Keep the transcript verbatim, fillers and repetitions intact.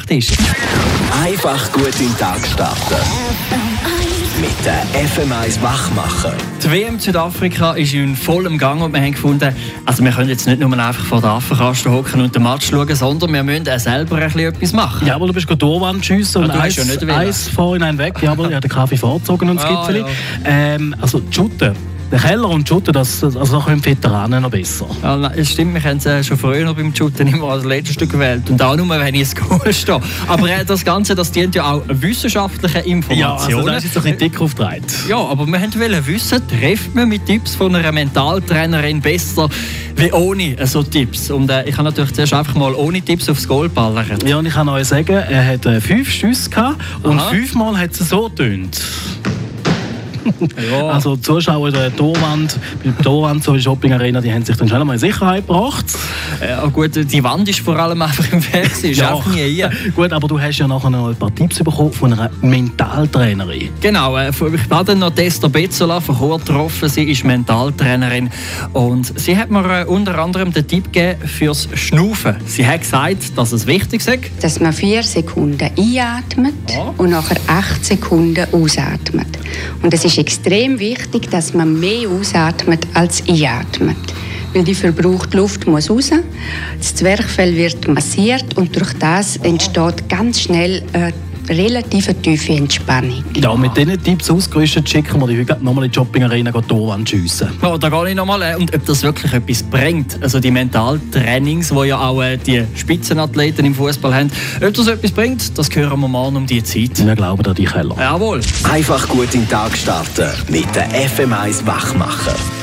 ist. Einfach gut in den Tag starten. Mit der F M eins Wachmacher. Die W M Südafrika ist in vollem Gang und wir haben gefunden, also wir können jetzt nicht nur einfach vor der Affenkasten hocken und den Match schauen, sondern wir müssen auch selber ein bisschen etwas machen. Ja, aber du bist gerade Torwand schiessen und ah, eins, ja nicht eins vorhinein weg. Ja, aber ich habe den Kaffee vorgezogen und das ah, Gipfeli. Ja. Ähm, also Schutten. Der Keller und Schutten, das, also da können die Veteranen noch besser. Ja, nein, es stimmt, wir haben es äh, schon früher noch beim Shooten immer als letztes Stück gewählt. Und auch nur, wenn ich ins Goal stehe. Aber äh, das Ganze, das dient ja auch wissenschaftlichen Informationen. Ja, also da ist jetzt doch ein dick aufgedreht. Ja, aber wir wollten wissen, trifft man mit Tipps von einer Mentaltrainerin besser wie ohne äh, so Tipps? Und äh, ich habe natürlich zuerst einfach mal ohne Tipps aufs Goal ballern. Ja, und ich kann euch sagen, er hat äh, fünf Schüsse gehabt und Aha. fünfmal hat es so getönt. Ja. Also die Zuschauer der Torwand, bei der Torwand, so in der Shopping Arena, die haben sich dann schnell mal in Sicherheit gebracht. Ja, gut, die Wand ist vor allem einfach im Fernsehen, ist Ja. einfach nie hier. Gut, aber du hast ja nachher noch ein paar Tipps bekommen von einer Mentaltrainerin. Genau, äh, ich habe dann noch Esther Bezzola von Chur getroffen. Sie ist Mentaltrainerin und sie hat mir äh, unter anderem den Tipp gegeben fürs Schnaufen. Sie hat gesagt, dass es wichtig ist. Dass man vier Sekunden einatmet Ja. und nachher acht Sekunden ausatmet. Und es ist extrem wichtig, dass man mehr ausatmet als einatmet. Weil die verbrauchte Luft muss raus. Das Zwerchfell wird massiert und durch das entsteht ganz schnell eine relativ tiefe Entspannung. Ja, mit diesen Tipps ausgerüstet schicken wir dich heute nochmal in die Shopping Arena Torwand schiessen. Ja, da gehe ich nochmal. Äh, und ob das wirklich etwas bringt, also die Mentaltrainings, die ja auch äh, die Spitzenathleten im Fußball haben, ob das etwas bringt, das hören wir morgen um die Zeit. Wir glauben an dich, Keller. Jawohl. Einfach gut in den Tag starten mit der F M eins Wachmacher.